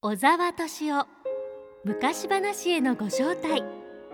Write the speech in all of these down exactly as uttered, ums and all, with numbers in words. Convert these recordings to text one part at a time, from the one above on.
小沢敏夫昔話へのご招待。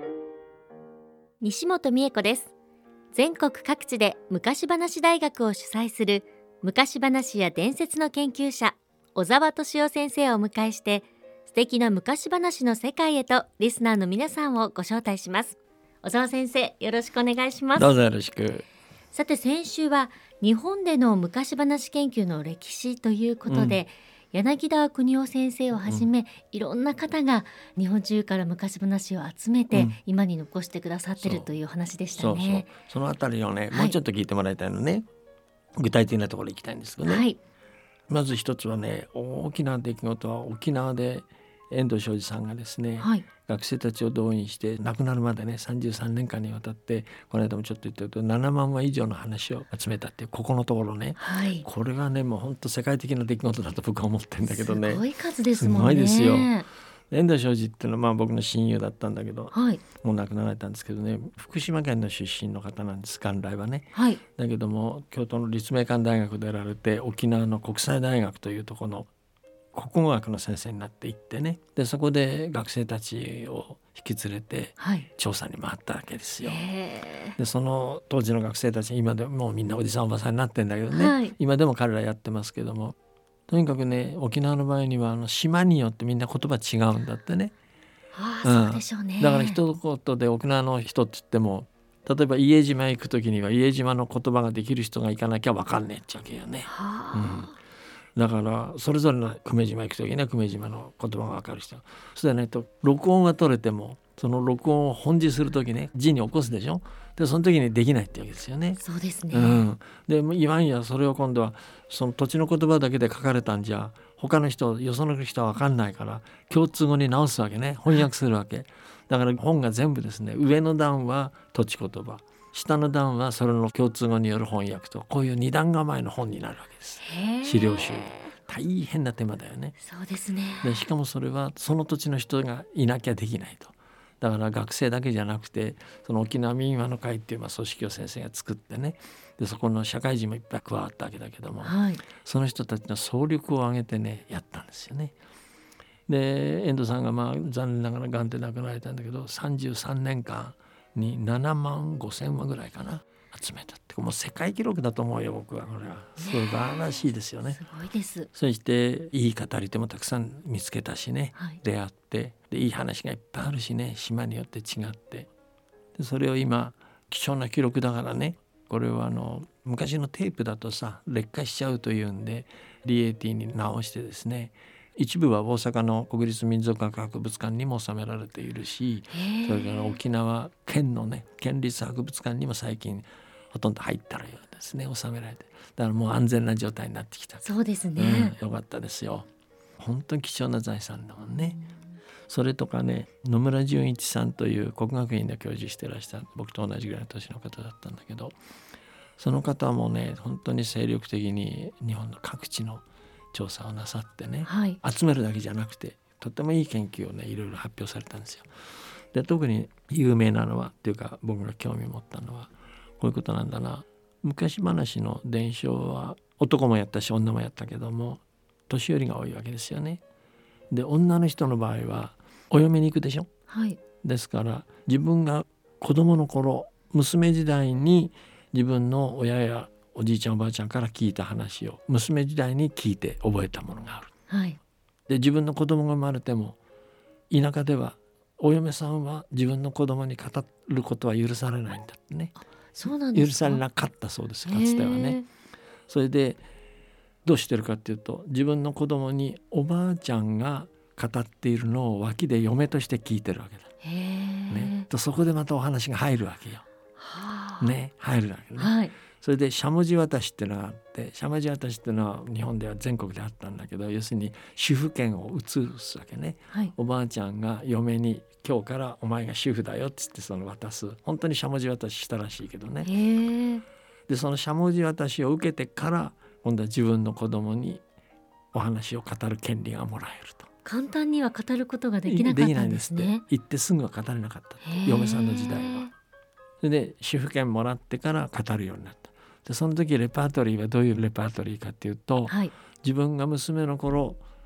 西本美恵子です。全国各地で昔話大学を主催する昔話や伝説の研究者小沢敏夫先生をお迎えして、素敵な昔話の世界へとリスナーの皆さんをご招待します。小沢先生、よろしくお願いします。 どうぞよろしく。 さて、先週は日本での昔話研究の歴史ということで、うん、柳田邦夫先生をはじめ、うん、いろんな方が日本中から昔話を集めて、うん、今に残してくださってるという話でしたね。 そうそう、そのあたりをね、はい、もうちょっと聞いてもらいたいのね。具体的なところ行きたいんですけどね、はい、まず一つはね、大きな出来事は沖縄で遠藤昌司さんがですね、はい、学生たちを動員して亡くなるまでねさんじゅうさんねんかんにわたって、この間もちょっと言ったけどななまんわ以上の話を集めたっていう、ここのところね、はい、これがねもう本当世界的な出来事だと僕は思ってるんだけどね。 すごい数ですもんね。 すごいですよ。遠藤昌司っていうのはまあ僕の親友だったんだけど、はい、もう亡くなられたんですけどね、福島県の出身の方なんです、元来はね、はい、だけども京都の立命館大学でやられて、沖縄の国際大学というところの国語学の先生になっていってね、でそこで学生たちを引き連れて調査に回ったわけですよ、はい、でその当時の学生たち、今でもうみんなおじさんおばさんになってんだけどね、はい、今でも彼らやってますけども、とにかくね沖縄の場合にはあの島によってみんな言葉違うんだってね。 ああ、うん、そうでしょうね。 だから一言で沖縄の人って言っても、例えば伊江島行く時には伊江島の言葉ができる人が行かなきゃ分かんねえっちゃうわけよね。はあ、うん、だからそれぞれの久米島行く時には久米島の言葉が分かる人、そうじゃないと録音が取れてもその録音を本字する時ね字に起こすでしょ。でその時にできないってわけですよね。 そうですね、 うん、で言わんやそれを今度はその土地の言葉だけで書かれたんじゃ他の人よその人は分かんないから共通語に直すわけね、翻訳するわけ。だから本が全部ですね、上の段は土地言葉、下の段はそれの共通語による翻訳と、こういう二段構えの本になるわけです。資料集。大変な手間だよね。 そうですね。 でしかもそれはその土地の人がいなきゃできないと。だから学生だけじゃなくて、その沖縄民話の会っていうまあ組織を先生が作ってね、でそこの社会人もいっぱい加わったわけだけども、はい、その人たちの総力を挙げてねやったんですよね。で遠藤さんがまあ残念ながらがんで亡くなられたんだけど、さんじゅうさんねんかんにななまんごせんわぐらいかな集めたって、もう世界記録だと思うよ僕は。これは素晴らしいですよね。 すごいです。 そしていい語り手もたくさん見つけたしね、はい、出会って、でいい話がいっぱいあるしね、島によって違って、でそれを今貴重な記録だからね、これはあの昔のテープだとさ劣化しちゃうというんで ディーエーティー に直してですね、一部は大阪の国立民族学博物館にも収められているし、それから沖縄県のね県立博物館にも最近ほとんど入ったようですね、収められて、だからもう安全な状態になってきた。 そうですね、 うん、よかったですよ。本当に貴重な財産だもんね、うん、それとかね、野村淳一さんという国学院で教授してらした僕と同じぐらいの年の方だったんだけど、その方もね本当に精力的に日本の各地の調査をなさってね、はい、集めるだけじゃなくてとてもいい研究をねいろいろ発表されたんですよ。で特に有名なのはっていうか僕が興味を持ったのはこういうことなんだな。昔話の伝承は男もやったし女もやったけども年寄りが多いわけですよね。で女の人の場合はお嫁に行くでしょ、はい、ですから自分が子供の頃娘時代に自分の親やおじいちゃんおばあちゃんから聞いた話を娘時代に聞いて覚えたものがある、はい、で自分の子供が生まれても田舎ではお嫁さんは自分の子供に語ることは許されないんだってね。 そうなんですか。 許されなかったそうです、かつてはね。それでどうしてるかっていうと、自分の子供におばあちゃんが語っているのを脇で嫁として聞いてるわけだ、ね、とそこでまたお話が入るわけよ、はあ、ね、入るわけね、はい、それでしゃもじ渡しってのがあって、しゃもじ渡しってのは日本では全国であったんだけど、要するに主婦権を移すわけね、はい、おばあちゃんが嫁に今日からお前が主婦だよっつってその渡す、本当にしゃもじ渡ししたらしいけどね。へでそのしゃもじ渡しを受けてから今度は自分の子供にお話を語る権利がもらえると。 簡単には語ることができなかったんですね。 できないんですって。言ってすぐは語れなかったって、嫁さんの時代は。それで主婦権もらってから語るようになった。でその時レパートリーはどういうレパートリーかっていうと、はい、自分が娘の頃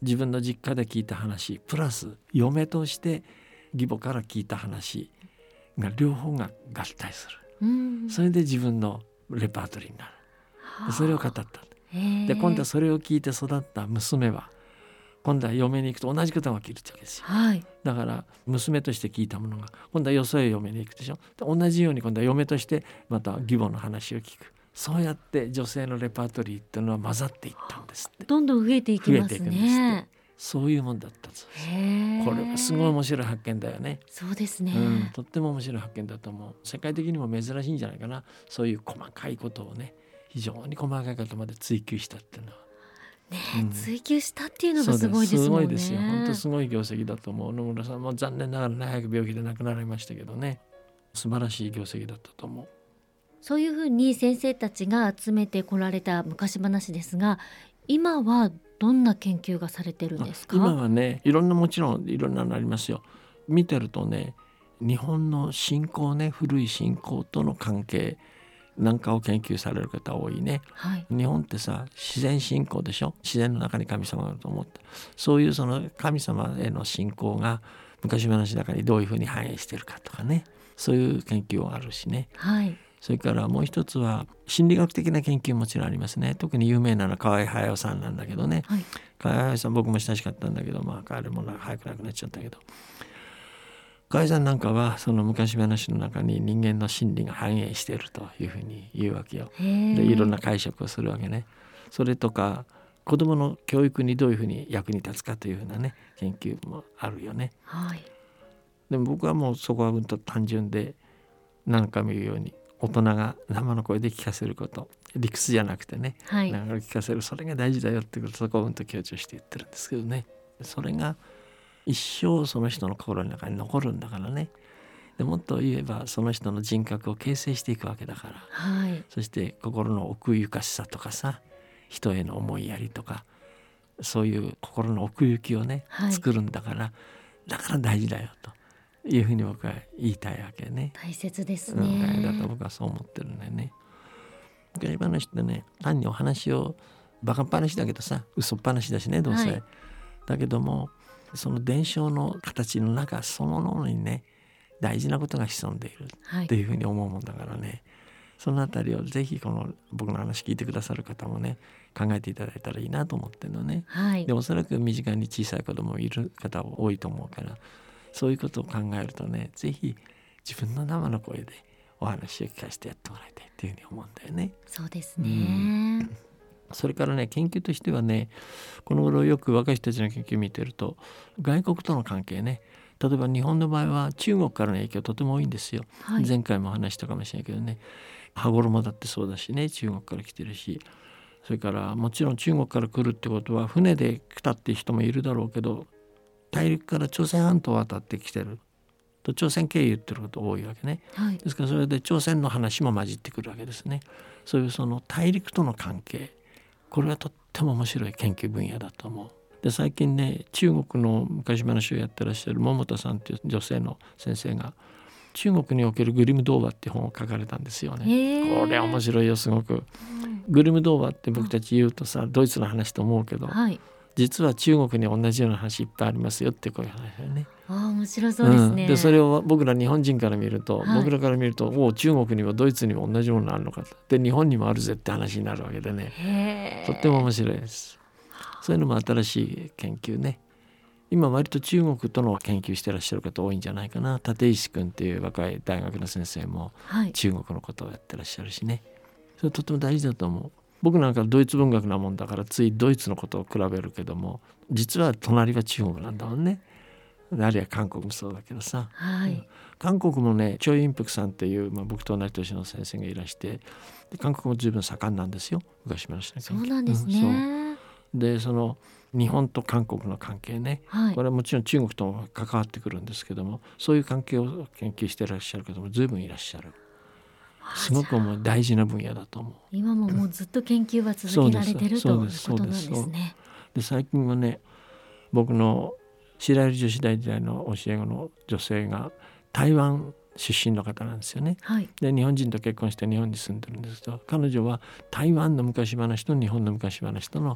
自分の実家で聞いた話プラス嫁として義母から聞いた話が両方が合体する、うん、それで自分のレパートリーになる。でそれを語った。で今度はそれを聞いて育った娘は今度は嫁に行くと同じことが起きるわけですよ、はい、だから娘として聞いたものが今度はよそへ嫁に行くでしょ。で同じように今度は嫁としてまた義母の話を聞く。そうやって女性のレパートリーっていうのは混ざっていったんですって。 どんどん増えていきますね。増えていくんですって。 そういうもんだったんです。これはすごい面白い発見だよね。 そうですね、 うん、とっても面白い発見だと思う。世界的にも珍しいんじゃないかな。そういう細かいことをね非常に細かいことまで追求したっていうのはね、うん、追求したっていうのがすごいですもんね。すごいですよ。 本当すごい業績だと思う。野村さんも残念ながらね早く病気で亡くなられましたけどね、素晴らしい業績だったと思う。 そういうふうに先生たちが集めてこられた昔話ですが、今はどんな研究がされてるんですか？ 今はねいろんなもちろんいろんなのありますよ。見てるとね日本の信仰ね古い信仰との関係なんかを研究される方多いね、はい、日本ってさ自然信仰でしょ。自然の中に神様があると思った。そういうその神様への信仰が昔話の中にどういうふうに反映してるかとかね、そういう研究があるしね、はい、それからもう一つは心理学的な研究もちろんありますね。特に有名なのは河合隼さんなんだけどね、はい、河合隼さん僕も親しかったんだけど、まあ彼も早く亡くなっちゃったけど、河合さんなんかはその昔話の中に人間の心理が反映しているというふうに言うわけよ。でいろんな解釈をするわけね。それとか子どもの教育にどういうふうに役に立つかというふうなね研究もあるよね、はい、でも僕はもうそこはうんと単純で何回も言うように大人が生の声で聞かせること、理屈じゃなくてね、はい、なんか聞かせる、それが大事だよってことをそこをうんと強調して言ってるんですけどね。それが一生その人の心の中に残るんだからね。でもっと言えばその人の人格を形成していくわけだから、はい、そして心の奥ゆかしさとかさ人への思いやりとかそういう心の奥行きをね、はい、作るんだからだから大事だよというふうに僕は言いたいわけね。 大切ですね、 うん、だと僕はそう思ってるんだよね。昔話ってね単にお話をバカっ話だけどさ嘘っ話だしねどうせ、はい、だけどもその伝承の形の中そのものにね大事なことが潜んでいるっていうふうに思うもんだからね、はい、そのあたりをぜひこの僕の話聞いてくださる方もね考えていただいたらいいなと思ってるのね、はい、でおそらく身近に小さい子供いる方多いと思うからそういうことを考えるとねぜひ自分の生の声でお話を聞かせてやってもらいたいっていうふうに思うんだよね。 そうですね、 うん、それからね研究としてはねこの頃よく若い人たちの研究を見てると外国との関係ね、例えば日本の場合は中国からの影響とても多いんですよ、はい、前回も話したかもしれないけどね羽衣だってそうだしね中国から来てるし、それからもちろん中国から来るってことは船で来たっていう人もいるだろうけど大陸から朝鮮半島を渡ってきてると朝鮮経由っていうこと多いわけね、はい、ですからそれで朝鮮の話も混じってくるわけですね。そういうその大陸との関係これはとっても面白い研究分野だと思う。で最近ね中国の昔話をやってらっしゃる桃田さんという女性の先生が中国におけるグリム童話って本を書かれたんですよね。これ面白いよすごく、うん、グリム童話って僕たち言うとさドイツの話と思うけど、はい、実は中国に同じような話いっぱいありますよってこういう話だよね。 ああ面白そうですね、 うん、でそれを僕ら日本人から見ると、はい、僕らから見るとお中国にもドイツにも同じものがあるのかで日本にもあるぜって話になるわけでね、とっても面白いです。そういうのも新しい研究ね。今割と中国との研究してらっしゃる方多いんじゃないかな。立石君っていう若い大学の先生も中国のことをやってらっしゃるしね、はい、それとっても大事だと思う。僕なんかドイツ文学なもんだからついドイツのことを比べるけども実は隣は中国なんだもんね。あるいは韓国もそうだけどさ、はい、韓国もねチョイ・インプクさんっていう、まあ、僕と同じ年の先生がいらして韓国も十分盛んなんですよ昔話の研究。 そうなんですね、 うんでその日本と韓国の関係ね、はい、これはもちろん中国とも関わってくるんですけどもそういう関係を研究していらっしゃる方も随分いらっしゃる。すごくもう大事な分野だと思う。 今ももうずっと研究は続けられてるということなんですね。 で最近はね僕の白百合女子大時代の教え子の女性が台湾出身の方なんですよね、はい、で日本人と結婚して日本に住んでるんですけど彼女は台湾の昔話と日本の昔話との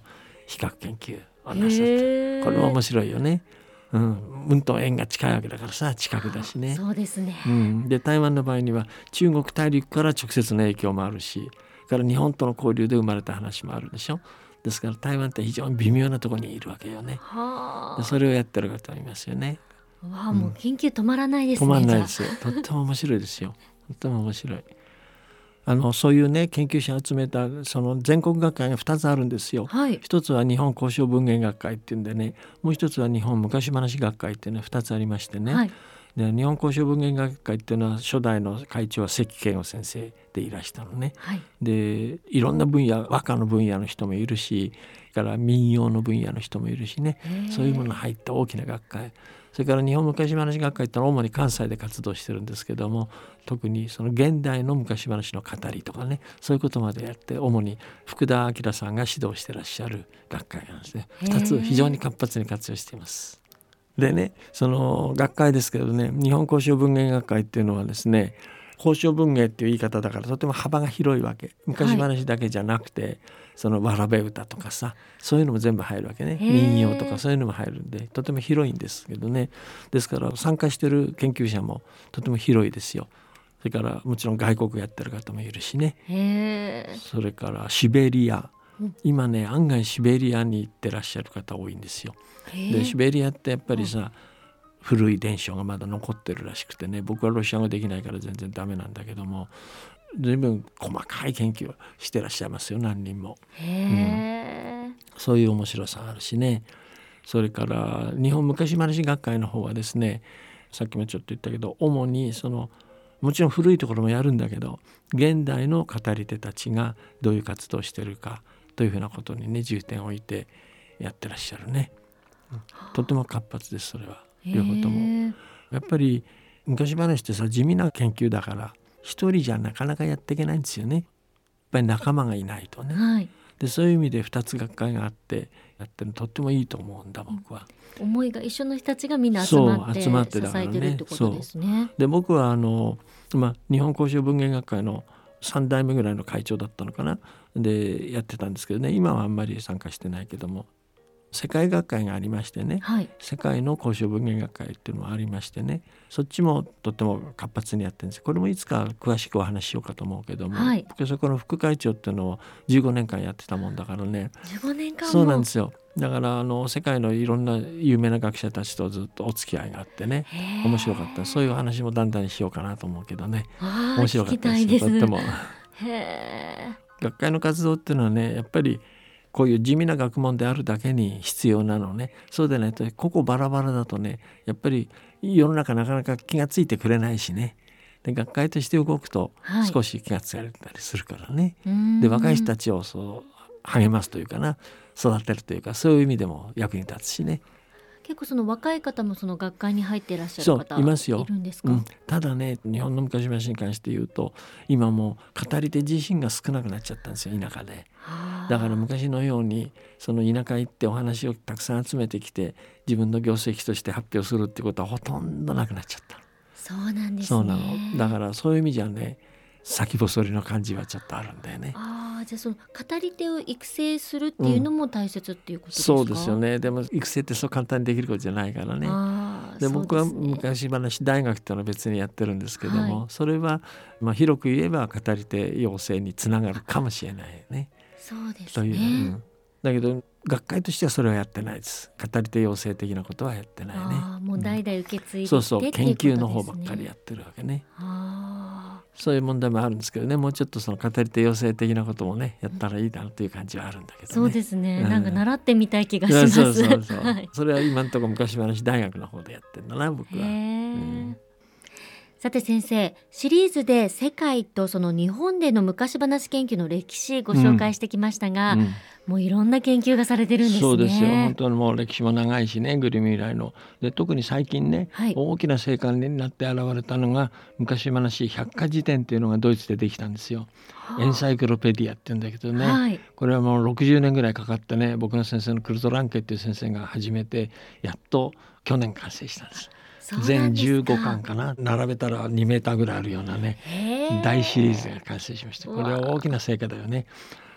比較研究をなさった。これも面白いよね。うん、うんと縁が近いわけだからさ、近くだしね。 そうですね、 うん、で台湾の場合には中国大陸から直接の影響もあるし、から日本との交流で生まれた話もあるでしょ。ですから台湾って非常に微妙なところにいるわけよね。 はあ、 でそれをやってる方もいますよね。 わあ、もう研究止まらないですね。 止まらないですよ。とっても面白いですよ。とっても面白い。あのそういうね研究者を集めたその全国学会がふたつあるんですよ。 はい、 一つは日本交渉文芸学会っていうんでね、もう一つは日本昔話学会っていうのはふたつありましてね、 はい、 で日本交渉文芸学会っていうのは初代の会長は関健吾先生でいらしたのね。 はい、 でいろんな分野、和歌の分野の人もいるし、から民謡の分野の人もいるしね、そういうものが入った大きな学会。それから日本昔話学会ってのは主に関西で活動してるんですけども、特にその現代の昔話の語りとかね、そういうことまでやって、主に福田明さんが指導してらっしゃる学会なんですね。ふたつ非常に活発に活用しています。でね、その学会ですけどね、日本交渉文芸学会っていうのはですね、交渉文芸っていう言い方だからとても幅が広いわけ。昔話だけじゃなくて、はい、そのわらべ歌とかさ、そういうのも全部入るわけね。民謡とかそういうのも入るんで、とても広いんですけどね。ですから参加してる研究者もとても広いですよ。それからもちろん外国やってる方もいるしね。 へそれからシベリア、今ね案外シベリアに行ってらっしゃる方多いんですよ。でシベリアってやっぱりさ、古い伝承がまだ残ってるらしくてね、僕はロシア語できないから全然ダメなんだけども、随分細かい研究をしてらっしゃいますよ、何人も。 へ、うん、 そういう面白さあるしね。それから日本昔話学会の方はですね、さっきもちょっと言ったけど、主にそのもちろん古いところもやるんだけど、現代の語り手たちがどういう活動をしているかというふうなことにね重点を置いてやってらっしゃるね。うん、とても活発です、それは両方とも。やっぱり昔話ってさ、地味な研究だから一人じゃなかなかやっていけないんですよね。やっぱり仲間がいないとね。 はい、 でそういう意味でふたつ学会があってやってるのとってもいいと思うんだ、僕は。 思いが一緒の人たちがみんな集まってそう集まってだからね、 支えてるってことですね。 で僕はあの、まあ、日本交渉文芸学会のさんだいめぐらいの会長だったのかな、でやってたんですけどね、今はあんまり参加してないけども、世界学会がありましてね、 はい、 世界の交渉文芸学会っていうのもありましてね、そっちもとっても活発にやってるんです。これもいつか詳しくお話ししようかと思うけども、はい、僕そこの副会長っていうのをじゅうごねんかんやってたもんだからね。 じゅうごねんかんも。 そうなんですよ。だからあの世界のいろんな有名な学者たちとずっとお付き合いがあってね、面白かった。そういう話もだんだんしようかなと思うけどね、面白かったですよ、とっても。へ学会の活動っていうのはね、やっぱりこういう地味な学問であるだけに必要なのね。そうでないとここバラバラだとね、やっぱり世の中なかなか気がついてくれないしね。で学会として動くと少し気がつかれたりするからね、はい、で若い人たちをそう励ますというかな、育てるというか、そういう意味でも役に立つしね。 結構その若い方もその学会に入っていらっしゃる方そういますよ。 いるんですか？ うん、ただね、日本の昔話に関して言うと今もう語り手自身が少なくなっちゃったんですよ、田舎で。だから昔のようにその田舎行ってお話をたくさん集めてきて自分の業績として発表するっていうことはほとんどなくなっちゃった。 そうなんですね。 そうなの。だからそういう意味じゃね、先細りの感じはちょっとあるんだよね。 ああ、じゃあその語り手を育成するっていうのも大切っていうことですか？ うん、そうですよね。でも育成ってそう簡単にできることじゃないからね。あで、僕は昔話大学っていうのは別にやってるんですけども、はい、それはまあ広く言えば語り手養成につながるかもしれないね。 そうですね。 という、うん、だけど学会としてはそれはやってないです。語り手養成的なことはやってないね。 あ、もう代々受け継いで、うん、 そうそう研究の方ばっかりやってるわけね。あ、そういう問題もあるんですけどね、もうちょっとその語り手養成的なこともねやったらいいなという感じはあるんだけどね。 そうですね、うん、なんか習ってみたい気がします。 そうそうそう、はい、それは今のところ昔話大学の方でやってるんだな、僕は。へ、うん、 さて先生、シリーズで世界とその日本での昔話研究の歴史ご紹介してきましたが、うんうん、もういろんな研究がされてるんですね。 そうですよ、本当にもう歴史も長いしね、グリム以来ので、特に最近ね、はい、大きな成果になって現れたのが昔話百科事典っていうのがドイツでできたんですよ。はあ、エンサイクロペディアっていうんだけどね、はい、これはもうろくじゅうねんぐらいかかってね、僕の先生のクルト・ランケっていう先生が始めてやっと去年完成したんです。全じゅうごかんかな、並べたらにメーターぐらいあるようなね大シリーズが完成しました。これは大きな成果だよね。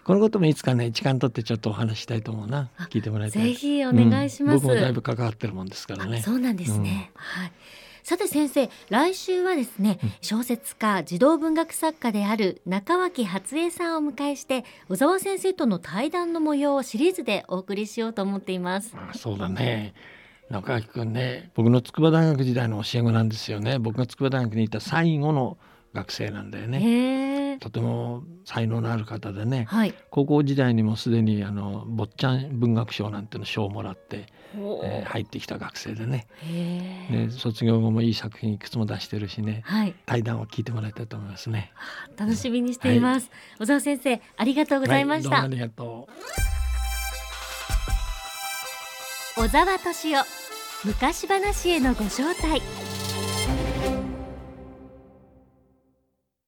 このこともいつかね時間取ってちょっとお話したいと思うな。聞いてもらいたい。 ぜひお願いします、 うん、僕もだいぶ関わってるもんですからね。 そうなんですね、うん、はい。さて先生、来週はですね、うん、小説家児童文学作家である中脇初江さんをお迎えして小沢先生との対談の模様をシリーズでお送りしようと思っています。 あ、そうだね。中脇くんね、僕の筑波大学時代の教え子なんですよね。僕が筑波大学にいた最後の学生なんだよね。 へー、 とても才能のある方でね、 はい、 高校時代にもすでにあの坊ちゃん文学賞なんての賞をもらって、えー、入ってきた学生でね。 へで卒業後もいい作品いくつも出してるしね、はい、対談を聞いてもらいたいと思いますね。 楽しみにしています、はい、小沢先生ありがとうございました、 はい、どうもありがとう。小沢敏夫昔話へのご招待。